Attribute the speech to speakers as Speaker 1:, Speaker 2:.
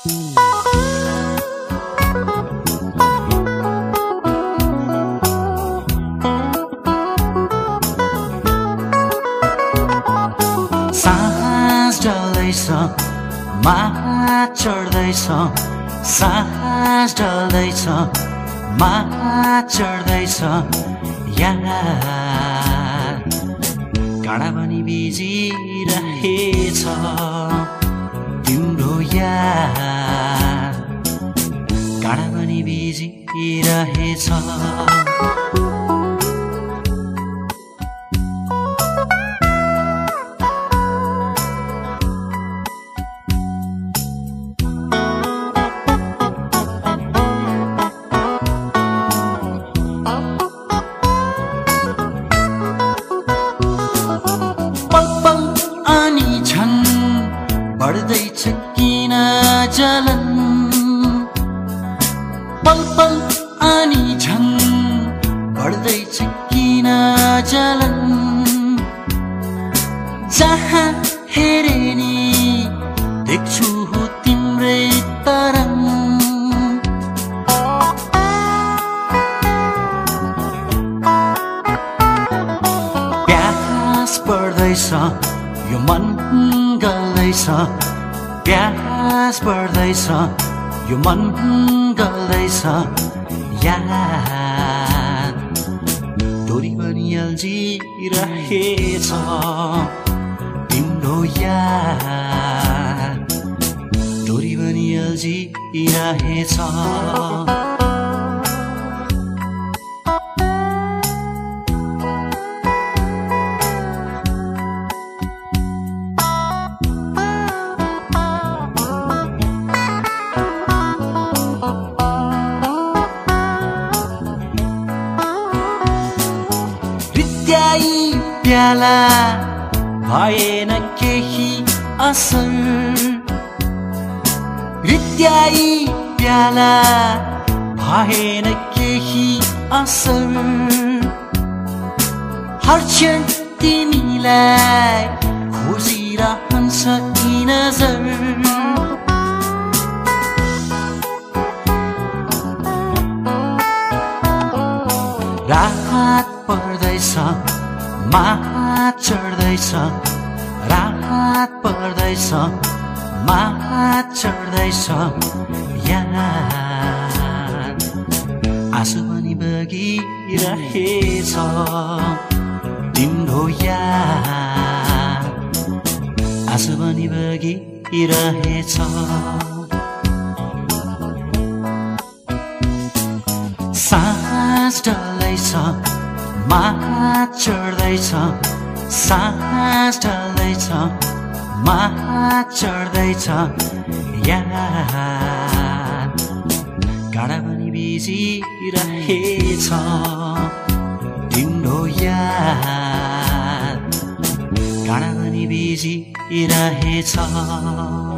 Speaker 1: साँझ ढल्दैछ माहा चढ्दैछ साँझ ढल्दैछ माहा चढ्दैछ यार काँडा पनि बिजिरहेछ तिम्रो यार काँडा पनि बिजिरहेछ बढ्दैछ किन जलन पल पल अनि झन् बढ्दैछ किन जलन जहाँ हेरे नि देख्छु तिम्रै तरङ प्यास पर्दैछ यो मन गल्दैछ प्यास बढ्दैछ यो मन गल्दैछ यार डोरी पनि अल्झिरहेछ तिम्रो यार डोरी पनि अल्झिरहेछ प्याला भएन केही असर रित्याई प्याला भएन केही असर हर क्षण तिमीलाई खोजिरहन्छ यी नजर रात पर्दैछ माहा चढ्दैछ रात पर्दैछ माहा चढ्दैछ यार आँसु पनि बगिरहेछ तिम्रो यार आँसु पनि बगिरहेछ साँझ ढल्दैछ माहा चढ्दैछ साँझ ढल्दैछ माहा चढ्दैछ यार काँडा पनि बिजिरहेछ तिम्रो यार काँडा पनि बिजिरहेछ